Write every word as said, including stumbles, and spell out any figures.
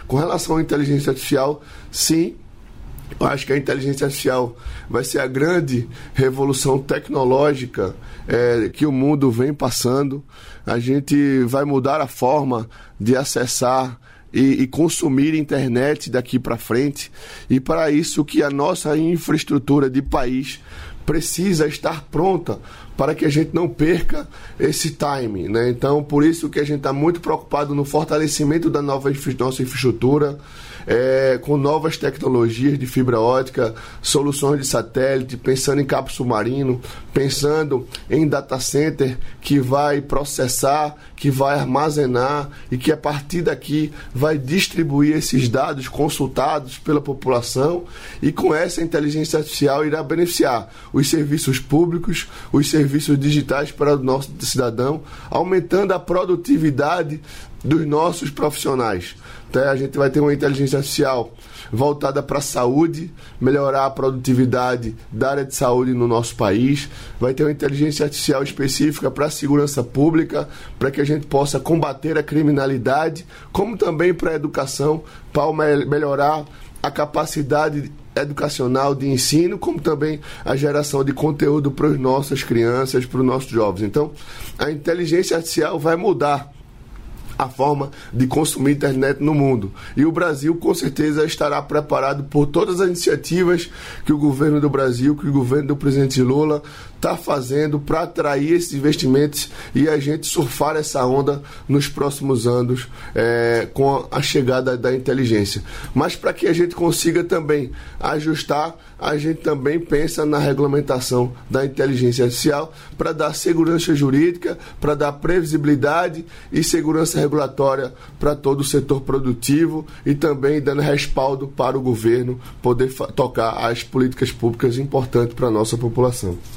Com relação à inteligência artificial, sim, eu acho que a inteligência artificial vai ser a grande revolução tecnológica é, que o mundo vem passando. A gente vai mudar a forma de acessar e, e consumir internet daqui para frente. E para isso que a nossa infraestrutura de país precisa estar pronta para que a gente não perca esse time, né? Então, por isso que a gente está muito preocupado no fortalecimento da nova infra- nossa infraestrutura, é, com novas tecnologias de fibra ótica, soluções de satélite, pensando em cabo submarino, pensando em data center que vai processar, que vai armazenar e que a partir daqui vai distribuir esses dados consultados pela população, e com essa inteligência artificial irá beneficiar os serviços públicos, os serviços digitais para o nosso cidadão, aumentando a produtividade dos nossos profissionais. Então, a gente vai ter uma inteligência artificial voltada para a saúde, melhorar a produtividade da área de saúde no nosso país. Vai ter uma inteligência artificial específica para a segurança pública, para que a gente possa combater a criminalidade, como também para a educação, para melhorar a capacidade educacional de ensino, como também a geração de conteúdo para as nossas crianças, para os nossos jovens. Então, a inteligência artificial vai mudar a forma de consumir internet no mundo. E o Brasil, com certeza, estará preparado por todas as iniciativas que o governo do Brasil, que o governo do presidente Lula está fazendo para atrair esses investimentos e a gente surfar essa onda nos próximos anos é, com a chegada da inteligência. Mas para que a gente consiga também ajustar, a gente também pensa na regulamentação da inteligência artificial para dar segurança jurídica, para dar previsibilidade e segurança regulatória para todo o setor produtivo e também dando respaldo para o governo poder tocar as políticas públicas importantes para a nossa população.